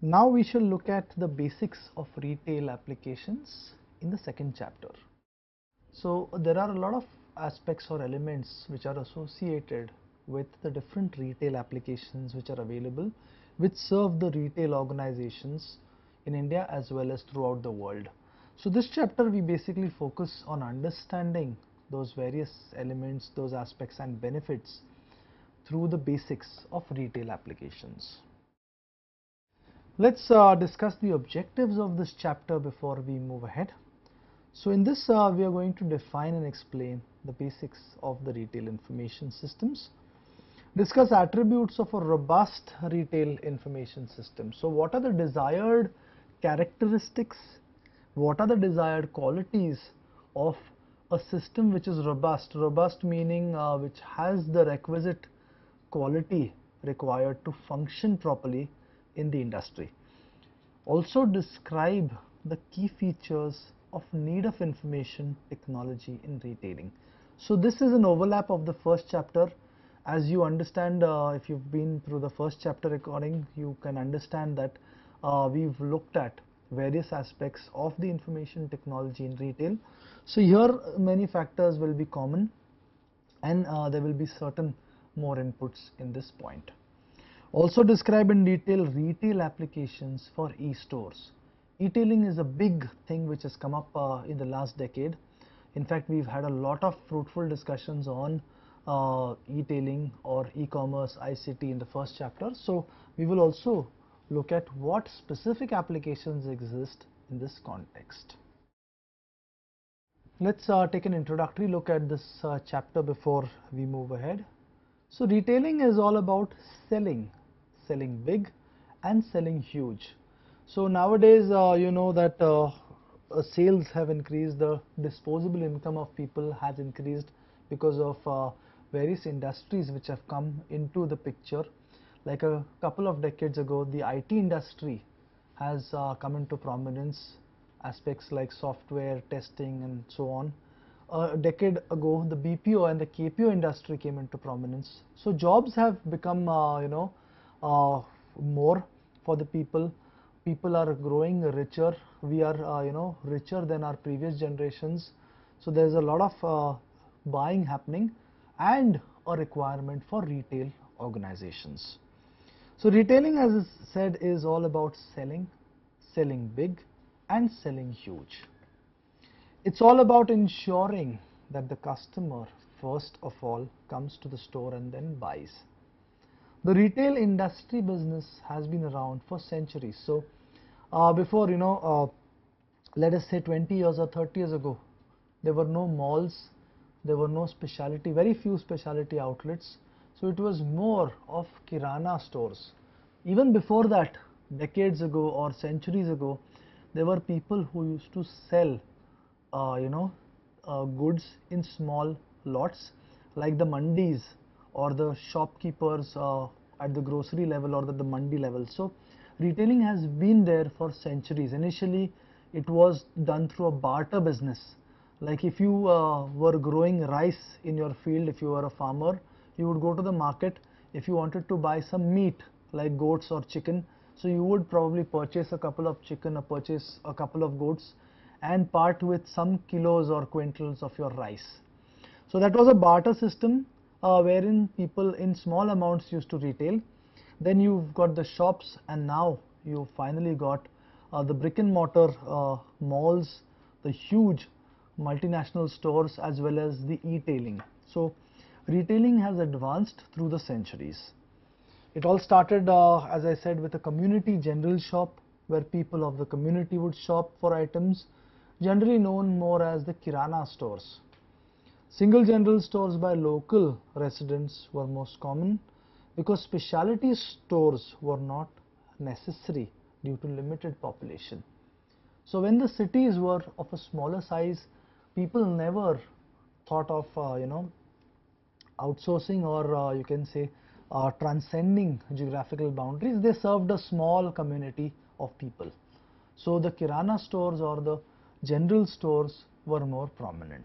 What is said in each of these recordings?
Now we shall look at the basics of retail applications in the second chapter. So there are a lot of aspects or elements which are associated with the different retail applications which are available, which serve the retail organizations in India as well as throughout the world. So this chapter we basically focus on understanding those various elements, those aspects and benefits through the basics of retail applications. Let's discuss the objectives of this chapter before we move ahead. So in this we are going to define and explain the basics of the retail information systems, discuss attributes of a robust retail information system. So what are the desired characteristics, what are the desired qualities of a system which is robust, robust meaning which has the requisite quality required to function properly in the industry. Also describe the key features of need of information technology in retailing. So this is an overlap of the first chapter. As you understand, if you've been through the first chapter recording, you can understand that we've looked at various aspects of the information technology in retail. So here many factors will be common, and there will be certain more inputs in this point. Also describe in detail retail applications for e-stores. E-tailing is a big thing which has come up in the last decade. In fact, we've had a lot of fruitful discussions on e-tailing or e-commerce, ICT in the first chapter. So we will also look at what specific applications exist in this context. Let's take an introductory look at this chapter before we move ahead. So retailing is all about selling big and selling huge. So nowadays you know that sales have increased, the disposable income of people has increased because of various industries which have come into the picture. Like a couple of decades ago, the IT industry has come into prominence, aspects like software testing and so on. A decade ago, the BPO and the KPO industry came into prominence. So jobs have become more for the people. People are growing richer. We are richer than our previous generations. So there's a lot of buying happening and a requirement for retail organizations. So retailing, as I said, is all about selling big and selling huge. It's all about ensuring that the customer first of all comes to the store and then buys. The retail industry business has been around for centuries. So before, let us say 20 years or 30 years ago, there were no malls, there were no specialty, very few specialty outlets. So it was more of kirana stores. Even before that, decades ago or centuries ago, there were people who used to sell goods in small lots, like the mandis or the shopkeepers at the grocery level or the mandi level. So retailing has been there for centuries. Initially it was done through a barter business. Like if you were growing rice in your field, if you were a farmer, you would go to the market. If you wanted to buy some meat like goats or chicken, so you would probably purchase a couple of chicken or purchase a couple of goats and part with some kilos or quintals of your rice. So that was a barter system wherein people in small amounts used to retail. Then you've got the shops, and now you finally got the brick and mortar malls, the huge multinational stores, as well as the e-tailing. So retailing has advanced through the centuries. It all started, as I said, with a community general shop where people of the community would shop for items, generally known more as the kirana stores. Single general stores by local residents were most common because specialty stores were not necessary due to limited population. So when the cities were of a smaller size, people never thought of outsourcing or you can say transcending geographical boundaries. They served a small community of people. So the kirana stores or the general stores were more prominent.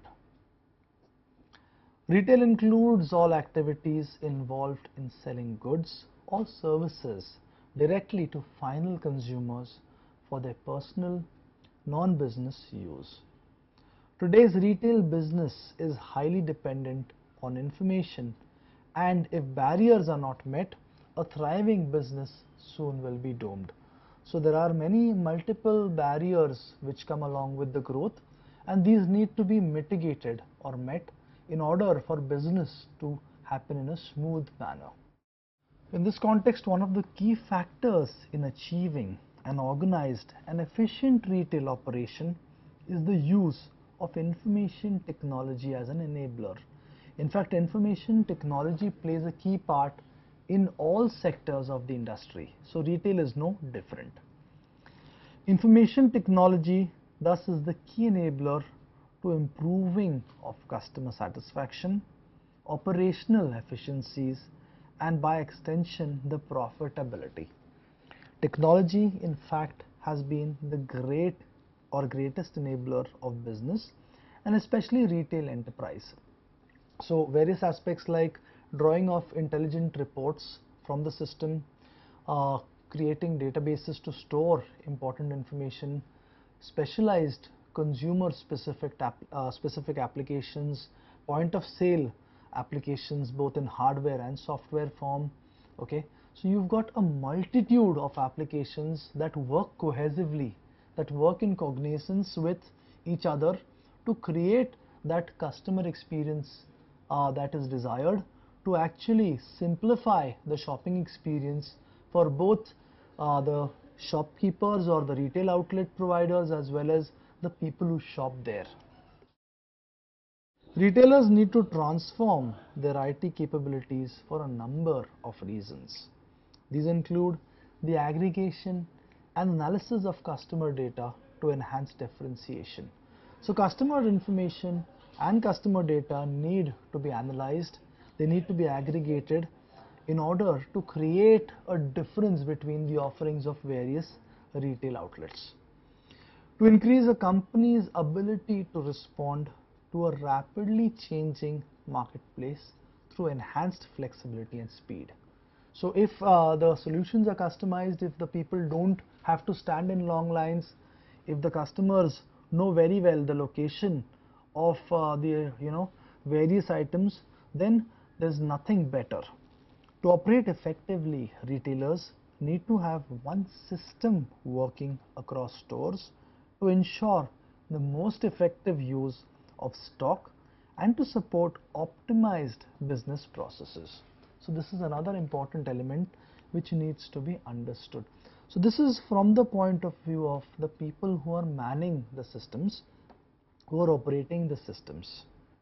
Retail includes all activities involved in selling goods or services directly to final consumers for their personal, non-business use. Today's retail business is highly dependent on information, and if barriers are not met, a thriving business soon will be doomed. So there are many multiple barriers which come along with the growth, and these need to be mitigated or met in order for business to happen in a smooth manner. In this context, one of the key factors in achieving an organized and efficient retail operation is the use of information technology as an enabler. In fact, information technology plays a key part in all sectors of the industry, so retail is no different. Information technology thus is the key enabler to improving of customer satisfaction, operational efficiencies, and by extension the profitability. Technology in fact has been the greatest enabler of business, and especially retail enterprise. So various aspects like drawing of intelligent reports from the system, creating databases to store important information, specialized consumer specific applications, point of sale applications both in hardware and software form. Okay, so you've got a multitude of applications that work cohesively, that work in cognizance with each other to create that customer experience that is desired, to actually simplify the shopping experience for both the shopkeepers or the retail outlet providers as well as the people who shop there. Retailers need to transform their IT capabilities for a number of reasons. These include the aggregation and analysis of customer data to enhance differentiation. So customer information and customer data need to be analyzed, they need to be aggregated in order to create a difference between the offerings of various retail outlets. To increase a company's ability to respond to a rapidly changing marketplace through enhanced flexibility and speed. So if the solutions are customized, if the people don't have to stand in long lines, if the customers know very well the location of the various items, then there's nothing better. To operate effectively, retailers need to have one system working across stores to ensure the most effective use of stock and to support optimized business processes. So this is another important element which needs to be understood. So this is from the point of view of the people who are manning the systems, who are operating the systems.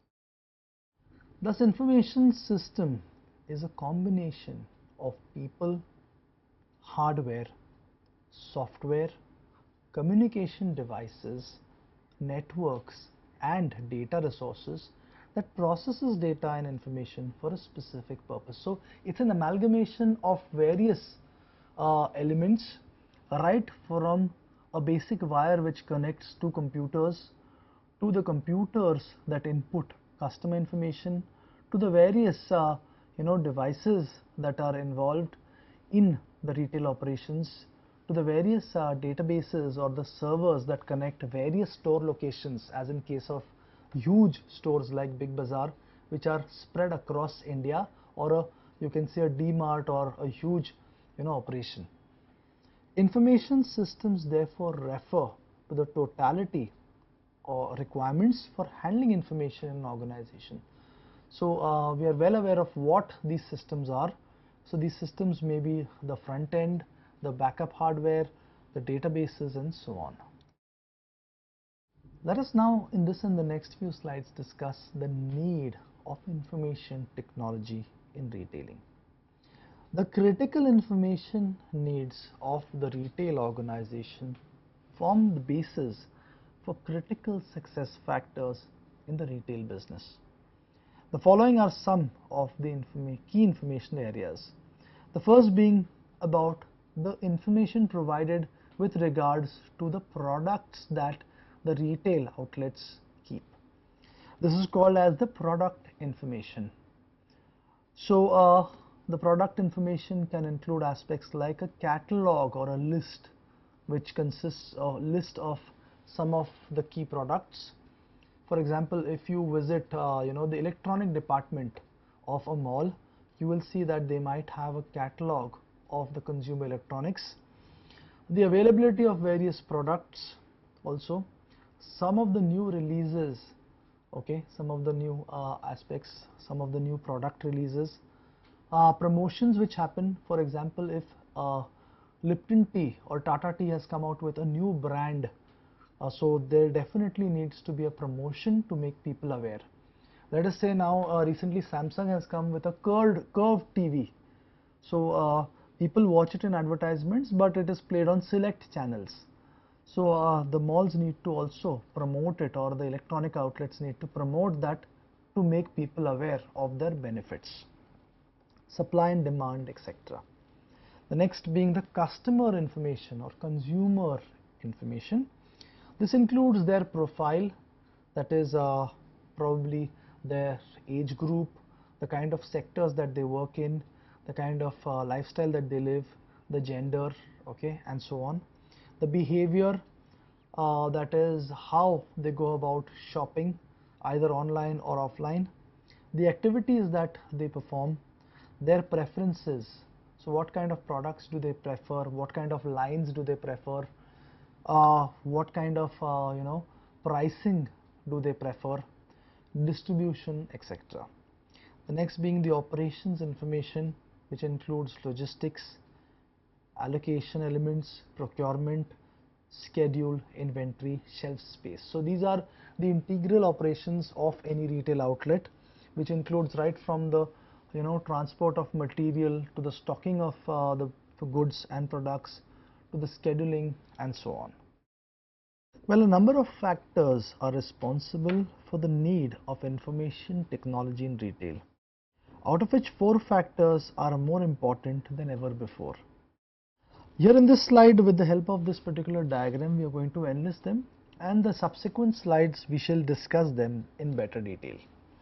Thus, information system is a combination of people, hardware, software, communication devices, networks, and data resources that processes data and information for a specific purpose. So it's an amalgamation of various elements, right from a basic wire which connects two computers, to the computers that input customer information, to the various devices that are involved in the retail operations, to the various databases or the servers that connect various store locations, as in case of huge stores like Big Bazaar, which are spread across India, or you can say a D-Mart or a huge operation. Information systems therefore refer to the totality or requirements for handling information in an organization. So we are well aware of what these systems are. So these systems may be the front end, the backup hardware, the databases, and so on. Let us now in this and the next few slides discuss the need of information technology in retailing. The critical information needs of the retail organization form the basis for critical success factors in the retail business. The following are some of the key information areas. The first being about the information provided with regards to the products that the retail outlets keep. This is called as the product information. So the product information can include aspects like a catalog or a list, which consists of a list of some of the key products. For example, if you visit the electronic department of a mall, you will see that they might have a catalog of the consumer electronics, the availability of various products, also some of the new releases, okay, some of the new aspects, some of the new product releases, promotions which happen. For example, if Lipton tea or Tata tea has come out with a new brand, so there definitely needs to be a promotion to make people aware. Let us say now recently Samsung has come with a curved TV. So people watch it in advertisements, but it is played on select channels. So the malls need to also promote it, or the electronic outlets need to promote that to make people aware of their benefits. Supply and demand, etc. The next being the customer information or consumer information. This includes their profile, that is probably their age group, the kind of sectors that they work in, the kind of lifestyle that they live, the gender, okay, and so on. The behavior, that is how they go about shopping, either online or offline. The activities that they perform, their preferences. So what kind of products do they prefer? What kind of lines do they prefer? What kind of pricing do they prefer, distribution, etc. The next being the operations information, which includes logistics, allocation elements, procurement, schedule, inventory, shelf space. So these are the integral operations of any retail outlet, which includes right from the transport of material to the stocking of the goods and products, to the scheduling, and so on. Well, a number of factors are responsible for the need of information technology in retail, out of which 4 factors are more important than ever before. Here in this slide, with the help of this particular diagram, we are going to enlist them, and the subsequent slides we shall discuss them in better detail.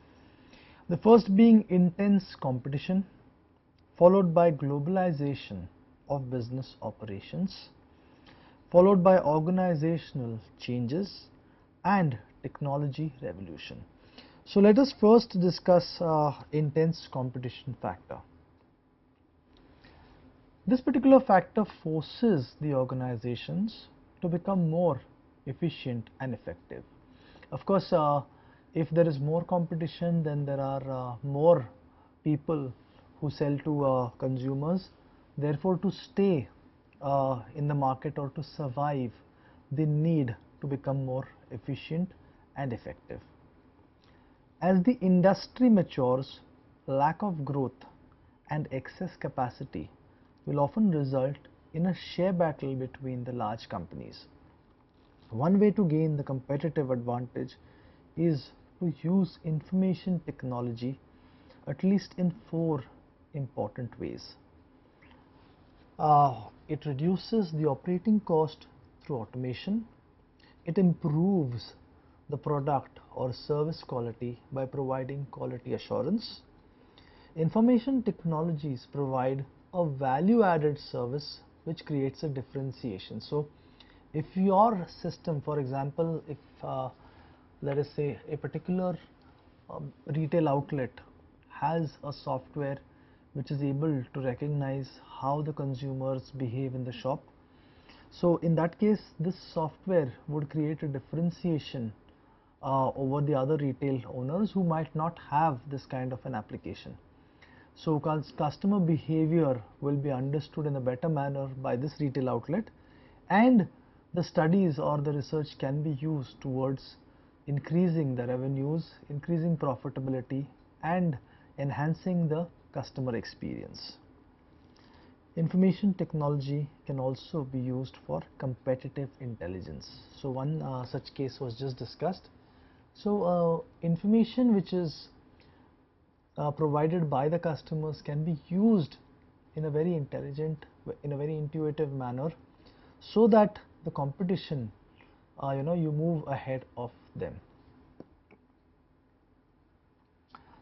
The first being intense competition, followed by globalization of business operations, followed by organizational changes and technology revolution. So let us first discuss intense competition factor. This particular factor forces the organizations to become more efficient and effective. Of course, if there is more competition, then there are more people who sell to consumers. Therefore, to stay in the market or to survive, they need to become more efficient and effective. As the industry matures, lack of growth and excess capacity will often result in a share battle between the large companies. One way to gain the competitive advantage is to use information technology at least in 4 important ways. It reduces the operating cost through automation. It improves the product or service quality by providing quality assurance. Information technologies provide a value-added service which creates a differentiation. So if your system, for example, if let us say a particular retail outlet has a software which is able to recognize how the consumers behave in the shop, so in that case this software would create a differentiation over the other retail owners who might not have this kind of an application. So customer behavior will be understood in a better manner by this retail outlet, and the studies or the research can be used towards increasing the revenues, increasing profitability, and enhancing the customer experience. Information technology can also be used for competitive intelligence. So one such case was just discussed. So information which is provided by the customers can be used in a very intelligent, in a very intuitive manner, so that the competition, you move ahead of them.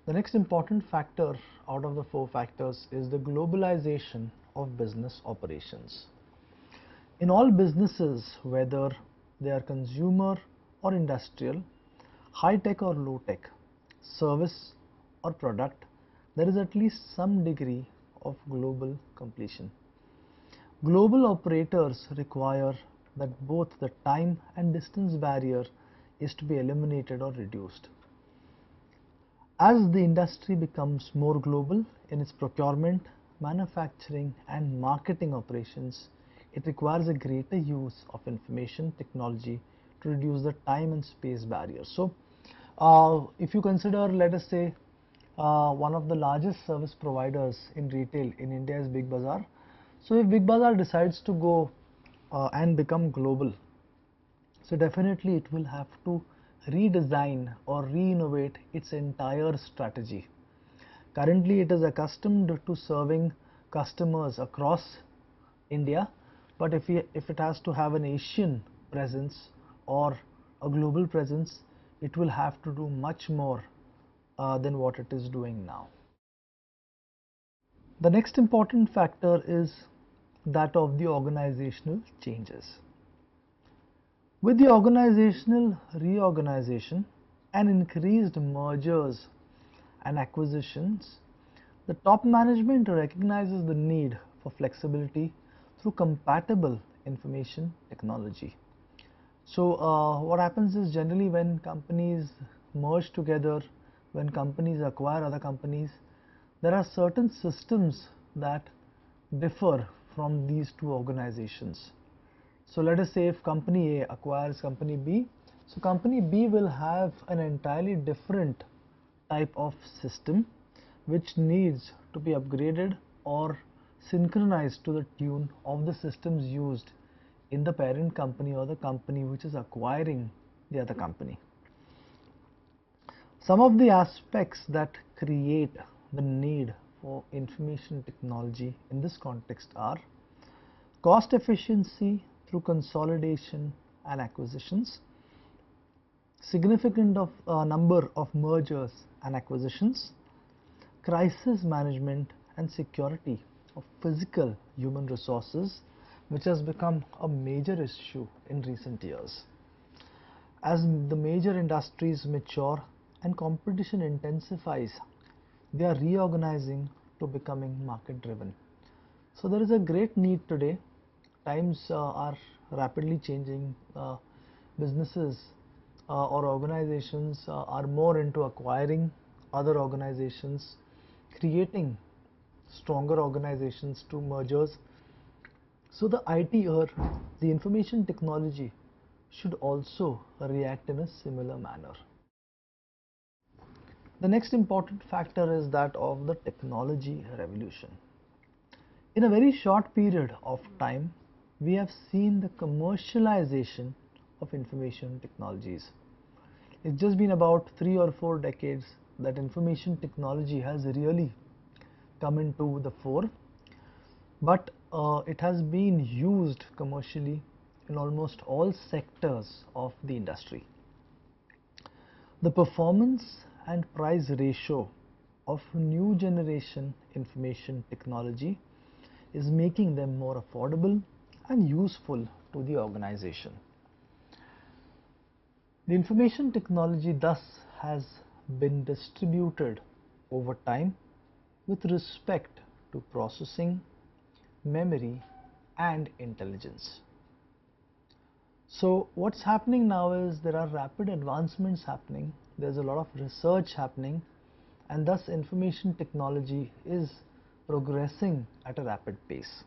The next important factor out of the four factors is the globalization of business operations. In all businesses, whether they are consumer or industrial, high tech or low tech, service or product, there is at least some degree of global completion. Global operators require that both the time and distance barrier is to be eliminated or reduced. As the industry becomes more global in its procurement, manufacturing and marketing operations, it requires a greater use of information technology to reduce the time and space barriers. So, if you consider, let us say, one of the largest service providers in retail in India is Big Bazaar. So if Big Bazaar decides to go and become global, so definitely it will have to redesign or re-innovate its entire strategy. Currently it is accustomed to serving customers across India, but if it has to have an Asian presence or a global presence, it will have to do much more than what it is doing now. The next important factor is that of the organizational changes. With the organizational reorganization and increased mergers and acquisitions, the top management recognizes the need for flexibility through compatible information technology. So what happens is, generally when companies merge together, when companies acquire other companies, there are certain systems that differ from these two organizations. So let us say if company A acquires company B, so company B will have an entirely different type of system which needs to be upgraded or synchronized to the tune of the systems used in the parent company or the company which is acquiring the other company. Some of the aspects that create the need for information technology in this context are cost efficiency through consolidation and acquisitions, significant number of mergers and acquisitions, crisis management and security of physical human resources, which has become a major issue in recent years. As the major industries mature and competition intensifies, they are reorganizing to becoming market driven. So there is a great need today. Times are rapidly changing. Businesses or organizations are more into acquiring other organizations, creating stronger organizations through mergers. So the IT or the information technology should also react in a similar manner. The next important factor is that of the technology revolution. In a very short period of time, we have seen the commercialization of information technologies. It's just been about 3 or 4 decades that information technology has really come into the fore, but it has been used commercially in almost all sectors of the industry. The performance and price ratio of new generation information technology is making them more affordable and useful to the organization. The information technology thus has been distributed over time with respect to processing, memory and intelligence. So what's happening now is there are rapid advancements happening, there's a lot of research happening, and thus information technology is progressing at a rapid pace.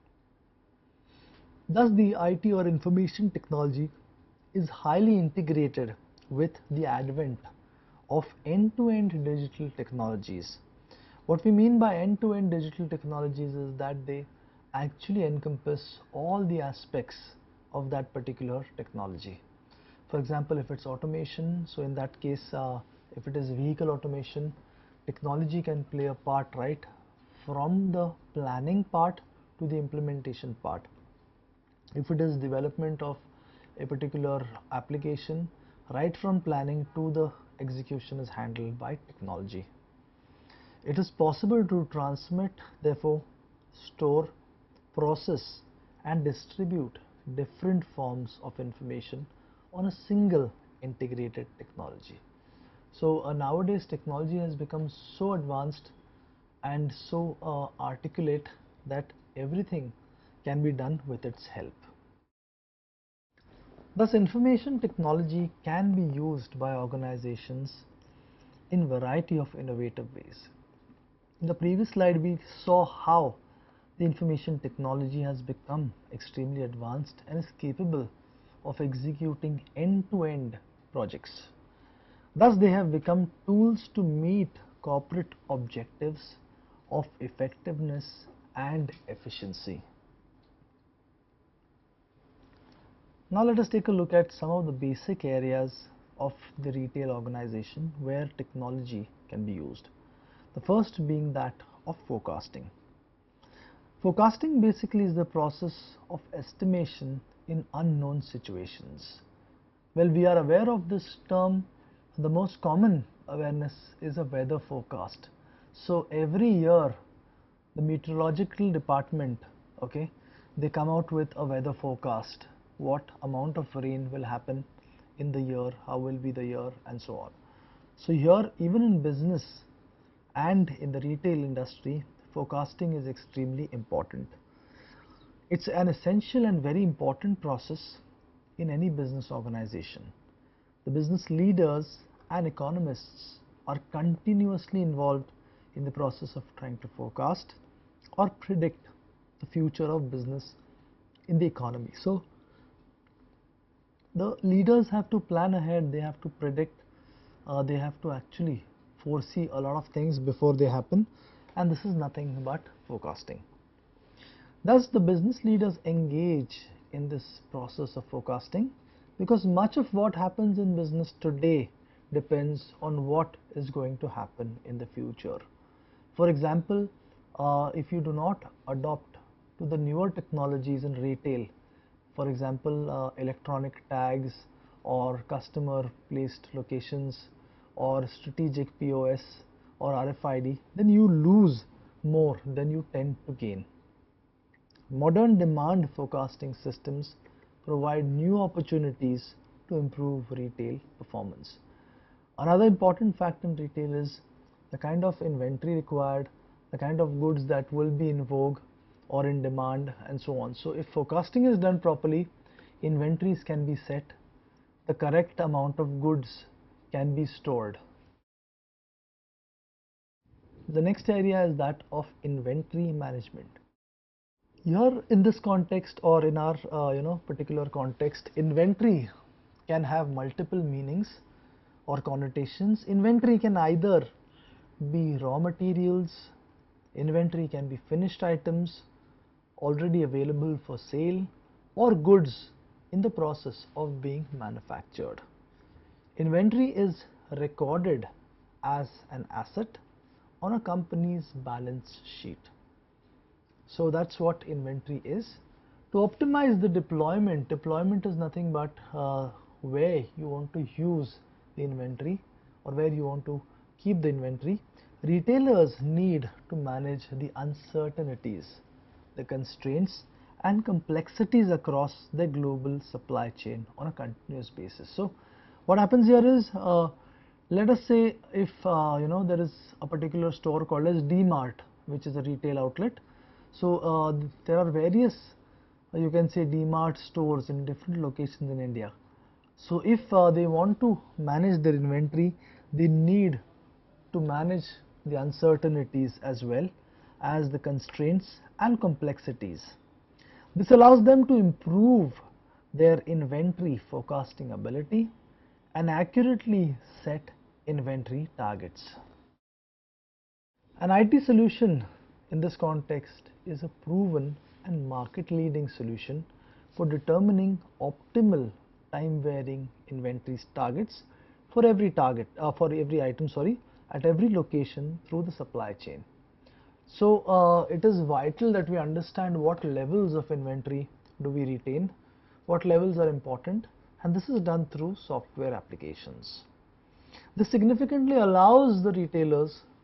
Thus the IT or information technology is highly integrated with the advent of end-to-end digital technologies. What we mean by end-to-end digital technologies is that they actually encompass all the aspects of that particular technology. For example, if it's automation, so in that case, if it is vehicle automation, technology can play a part right from the planning part to the implementation part. If it is development of a particular application, right from planning to the execution is handled by technology. It is possible to transmit, therefore, store, process and distribute different forms of information on a single integrated technology. So nowadays technology has become so advanced and so articulate that everything can be done with its help. Thus, information technology can be used by organizations in variety of innovative ways. In the previous slide, we saw how the information technology has become extremely advanced and is capable of executing end-to-end projects. Thus, they have become tools to meet corporate objectives of effectiveness and efficiency. Now let us take a look at some of the basic areas of the retail organization where technology can be used. The first being that of forecasting. Forecasting basically is the process of estimation in unknown situations. Well, we are aware of this term. The most common awareness is a weather forecast. So every year the meteorological department, they come out with a weather forecast. What amount of rain will happen in the year, how will be the year, and so on. So here, even in business and in the retail industry, forecasting is extremely important. It's an essential and very important process in any business organization. The business leaders and economists are continuously involved in the process of trying to forecast or predict the future of business in the economy. So the leaders have to plan ahead, they have to predict, they have to actually foresee a lot of things before they happen, and this is nothing but forecasting. Thus, the business leaders engage in this process of forecasting because much of what happens in business today depends on what is going to happen in the future. For example, if you do not adopt to the newer technologies in retail, for example, electronic tags or customer placed locations or strategic POS or RFID, then you lose more than you tend to gain. Modern demand forecasting systems provide new opportunities to improve retail performance. Another important fact in retail is the kind of inventory required, the kind of goods that will be in vogue or in demand, and so on. So if forecasting is done properly, inventories can be set, the correct amount of goods can be stored. The next area is that of inventory management. Here in this context, or in our particular context, inventory can have multiple meanings or connotations. Inventory can either be raw materials, inventory can be finished items already available for sale, or goods in the process of being manufactured. Inventory is recorded as an asset on a company's balance sheet. So that's what inventory is. To optimize the deployment is nothing but where you want to use the inventory or where you want to keep the inventory. Retailers need to manage the uncertainties, the constraints and complexities across their global supply chain on a continuous basis. So what happens here is, let us say if there is a particular store called as D-Mart, which is a retail outlet. So there are various, you can say, D-Mart stores in different locations in India. So if they want to manage their inventory, they need to manage the uncertainties as well as the constraints and complexities. This allows them to improve their inventory forecasting ability and accurately set inventory targets. An IT solution in this context is a proven and market-leading solution for determining optimal time-varying inventory targets for every item at every location through the supply chain. So it is vital that we understand what levels of inventory do we retain, what levels are important, and this is done through software applications. This significantly allows the retailers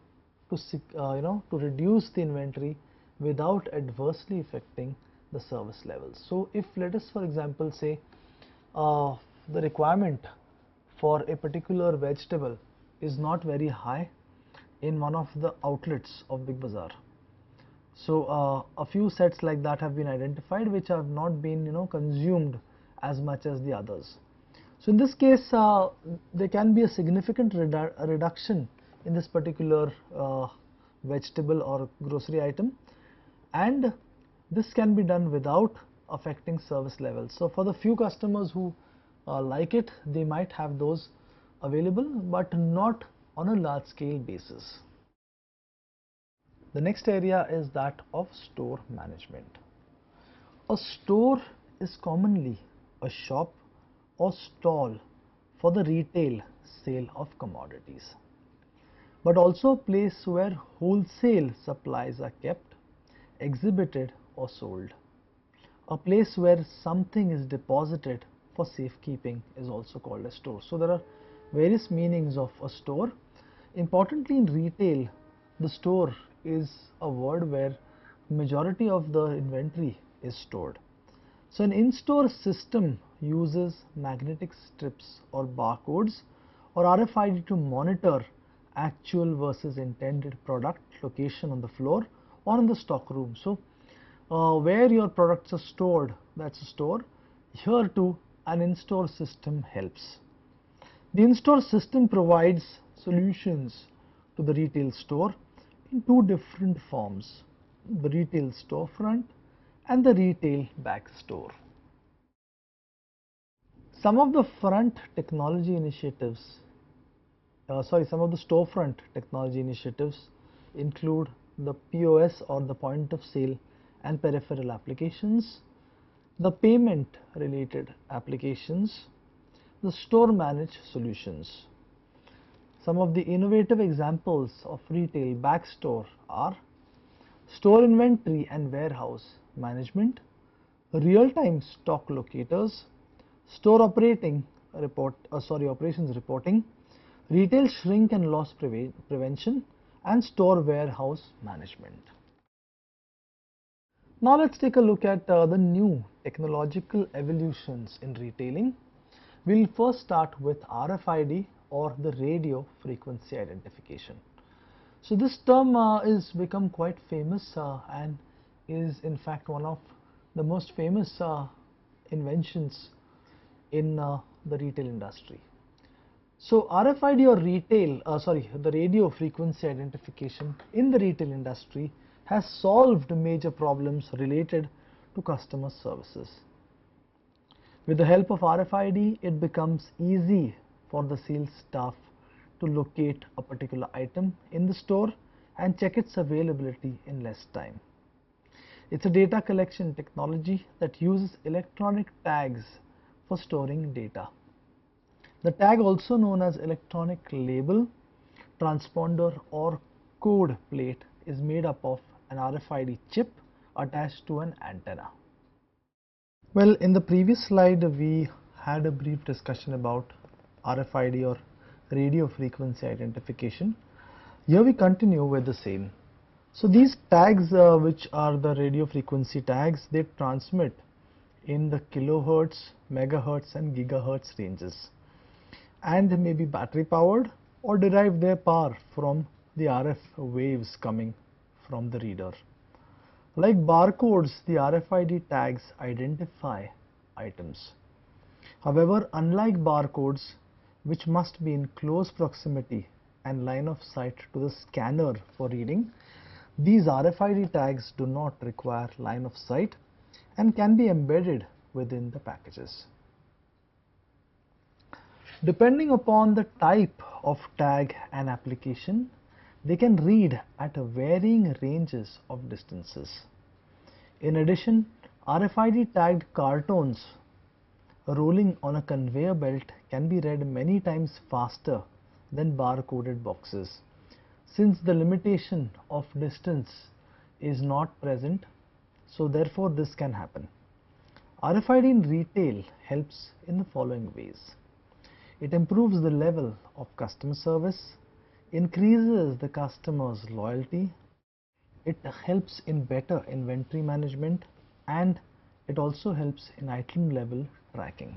to to reduce the inventory without adversely affecting the service levels. So if, let us for example say, the requirement for a particular vegetable is not very high in one of the outlets of Big Bazaar. So a few sets like that have been identified which have not been consumed as much as the others. So in this case there can be a significant reduction in this particular vegetable or grocery item, and this can be done without affecting service levels. So for the few customers who like it, they might have those available, but not on a large scale basis. The next area is that of store management. A store is commonly a shop or stall for the retail sale of commodities, but also a place where wholesale supplies are kept, exhibited or sold. A place where something is deposited for safekeeping is also called a store. So there are various meanings of a store. Importantly, in retail, the store is a word where majority of the inventory is stored. So an in-store system uses magnetic strips or barcodes or RFID to monitor actual versus intended product location on the floor or in the stock room. So where your products are stored, that's a store. Here too an in-store system helps. The in-store system provides solutions to the retail store in two different forms: the retail storefront and the retail back store. Some of the storefront technology initiatives include the POS or the point of sale and peripheral applications, the payment related applications, the store managed solutions. Some of the innovative examples of retail backstore are store inventory and warehouse management, real-time stock locators, store operations reporting, retail shrink and loss prevention, and store warehouse management. Now let's take a look at the new technological evolutions in retailing. We'll first start with RFID, or the radio frequency identification. So this term is become quite famous and is in fact one of the most famous inventions in the retail industry. So RFID or the radio frequency identification in the retail industry has solved major problems related to customer services. With the help of RFID, it becomes easy for the sales staff to locate a particular item in the store and check its availability in less time. It's a data collection technology that uses electronic tags for storing data. The tag, also known as electronic label, transponder or code plate, is made up of an RFID chip attached to an antenna. Well, in the previous slide we had a brief discussion about RFID or radio frequency identification. Here we continue with the same. So these tags, which are the radio frequency tags, they transmit in the kilohertz, megahertz and gigahertz ranges, and they may be battery powered or derive their power from the RF waves coming from the reader. Like barcodes, the RFID tags identify items. However, unlike barcodes, which must be in close proximity and line of sight to the scanner for reading, these RFID tags do not require line of sight and can be embedded within the packages. Depending upon the type of tag and application, they can read at varying ranges of distances. In addition, RFID tagged cartons rolling on a conveyor belt can be read many times faster than barcoded boxes, since the limitation of distance is not present, so therefore this can happen. RFID in retail helps in the following ways. It improves the level of customer service, increases the customer's loyalty, it helps in better inventory management, and it also helps in item level tracking.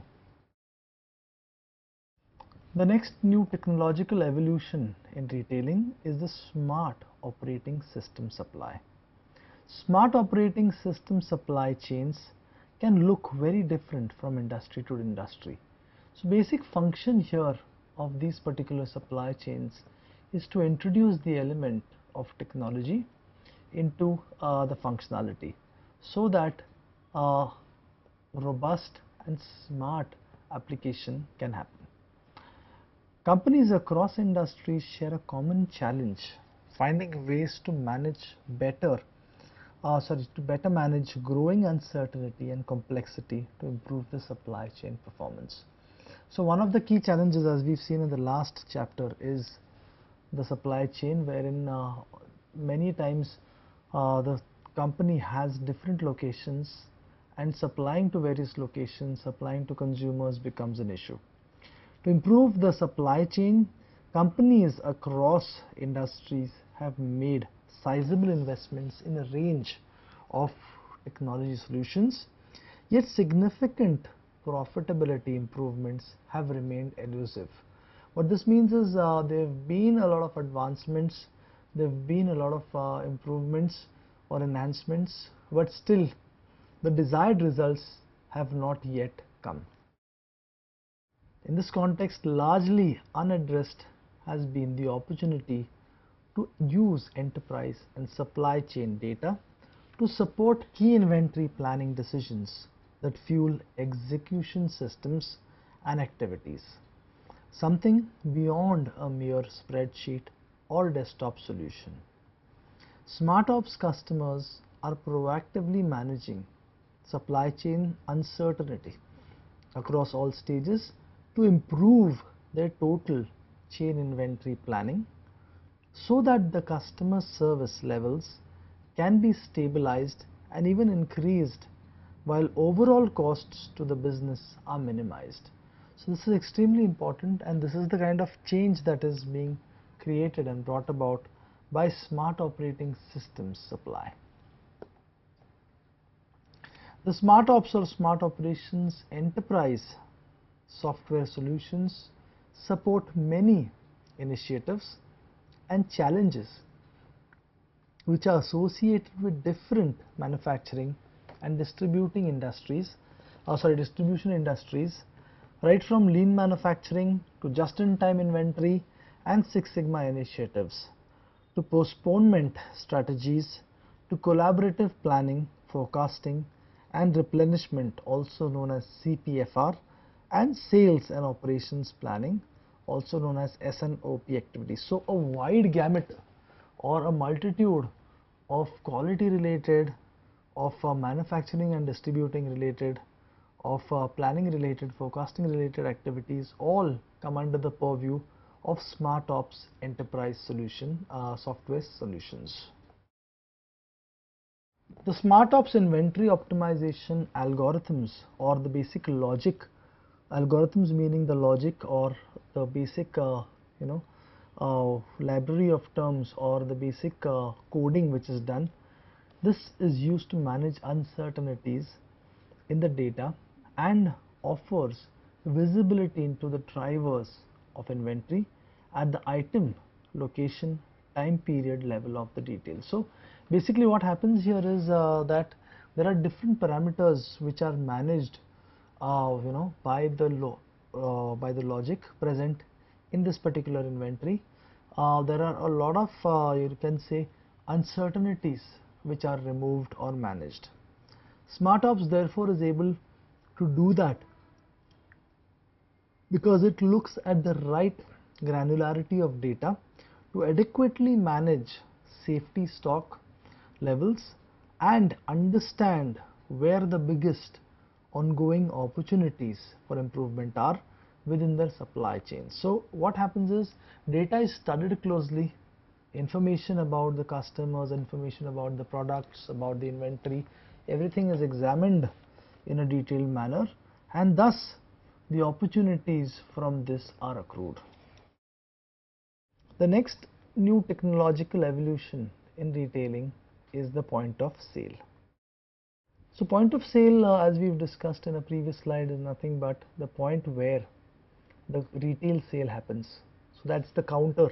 The next new technological evolution in retailing is the smart operating system supply. Smart operating system supply chains can look very different from industry to industry. So basic function here of these particular supply chains is to introduce the element of technology into the functionality so that robust and smart application can happen. Companies across industries share a common challenge, finding ways to manage better manage growing uncertainty and complexity to improve the supply chain performance. So one of the key challenges, as we've seen in the last chapter, is the supply chain, wherein many times the company has different locations, and supplying to various locations, supplying to consumers becomes an issue. To improve the supply chain, companies across industries have made sizable investments in a range of technology solutions, yet significant profitability improvements have remained elusive. What this means is there have been a lot of advancements, there have been a lot of improvements or enhancements, but still the desired results have not yet come. In this context, largely unaddressed has been the opportunity to use enterprise and supply chain data to support key inventory planning decisions that fuel execution systems and activities, something beyond a mere spreadsheet or desktop solution. SmartOps customers are proactively managing supply chain uncertainty across all stages to improve their total chain inventory planning so that the customer service levels can be stabilized and even increased while overall costs to the business are minimized. So this is extremely important, and this is the kind of change that is being created and brought about by smart operating systems supply. The SmartOps or Smart Operations Enterprise software solutions support many initiatives and challenges which are associated with different manufacturing and distribution industries, right from lean manufacturing to just-in-time inventory and Six Sigma initiatives, to postponement strategies, to collaborative planning, forecasting, and replenishment, also known as CPFR, and sales and operations planning, also known as S&OP activities. So a wide gamut or a multitude of quality related, of manufacturing and distributing related, of planning related, forecasting related activities all come under the purview of SmartOps enterprise solution software solutions. The SmartOps inventory optimization algorithms, or the basic logic algorithms, meaning the logic or the basic library of terms or the basic coding which is done. This is used to manage uncertainties in the data and offers visibility into the drivers of inventory at the item, location, time period level of the detail. So basically what happens here is that there are different parameters which are managed by the logic present in this particular inventory. There are a lot of you can say uncertainties which are removed or managed. SmartOps therefore is able to do that because it looks at the right granularity of data to adequately manage safety stock levels and understand where the biggest ongoing opportunities for improvement are within their supply chain. So what happens is data is studied closely, information about the customers, information about the products, about the inventory, everything is examined in a detailed manner, and thus the opportunities from this are accrued. The next new technological evolution in retailing is the point of sale. So point of sale, as we've discussed in a previous slide, is nothing but the point where the retail sale happens. So that's the counter,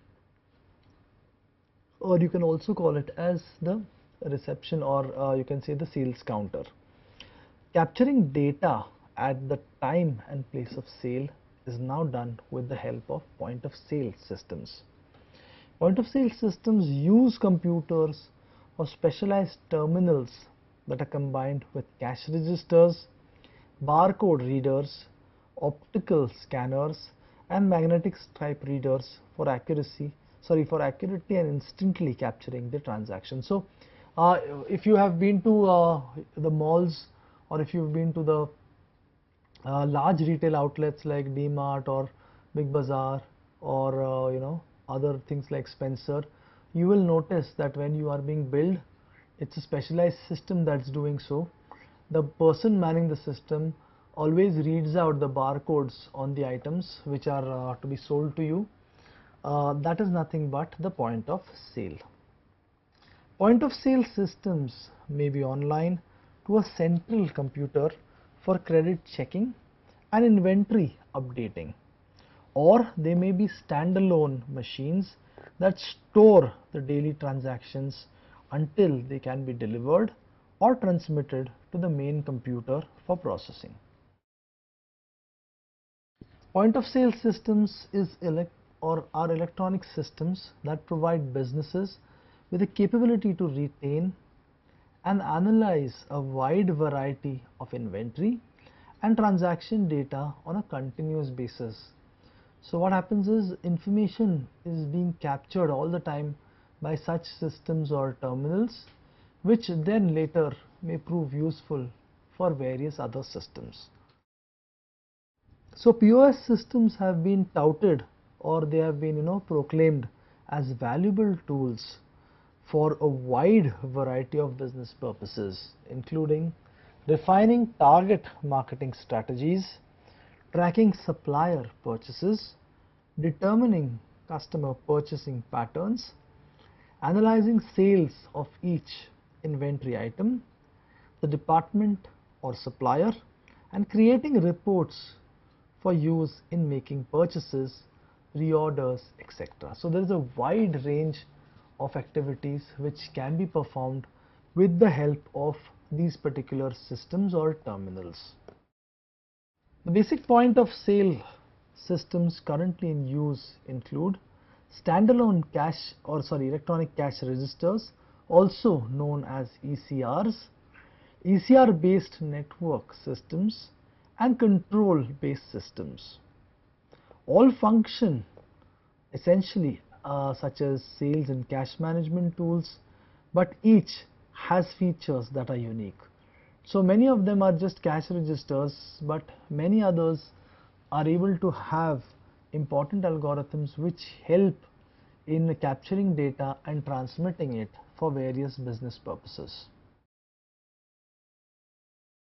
or you can also call it as the reception, or you can say the sales counter. Capturing data at the time and place of sale is now done with the help of point of sale systems. Point of sale systems use computers or specialized terminals that are combined with cash registers, barcode readers, optical scanners and magnetic stripe readers for accurately and instantly capturing the transaction. So if you have been to the malls, or if you've been to the large retail outlets like D-Mart or Big Bazaar, or other things like Spencer, you will notice that when you are being billed, it's a specialized system that's doing so. The person manning the system always reads out the barcodes on the items which are to be sold to you. That is nothing but the point of sale. Point of sale systems may be online to a central computer for credit checking and inventory updating, or they may be standalone machines that store the daily transactions until they can be delivered or transmitted to the main computer for processing. Point of sale systems are electronic systems that provide businesses with the capability to retain and analyze a wide variety of inventory and transaction data on a continuous basis. So what happens is, information is being captured all the time by such systems or terminals, which then later may prove useful for various other systems. So POS systems have been touted, or they have been proclaimed as valuable tools for a wide variety of business purposes, including refining target marketing strategies, tracking supplier purchases, determining customer purchasing patterns, analyzing sales of each inventory item, the department or supplier, and creating reports for use in making purchases, reorders, etc. So there is a wide range of activities which can be performed with the help of these particular systems or terminals. The basic point of sale systems currently in use include standalone electronic cash registers, also known as ECRs, ECR based network systems and control based systems. All function essentially such as sales and cash management tools, but each has features that are unique. So many of them are just cash registers, but many others are able to have important algorithms which help in capturing data and transmitting it for various business purposes.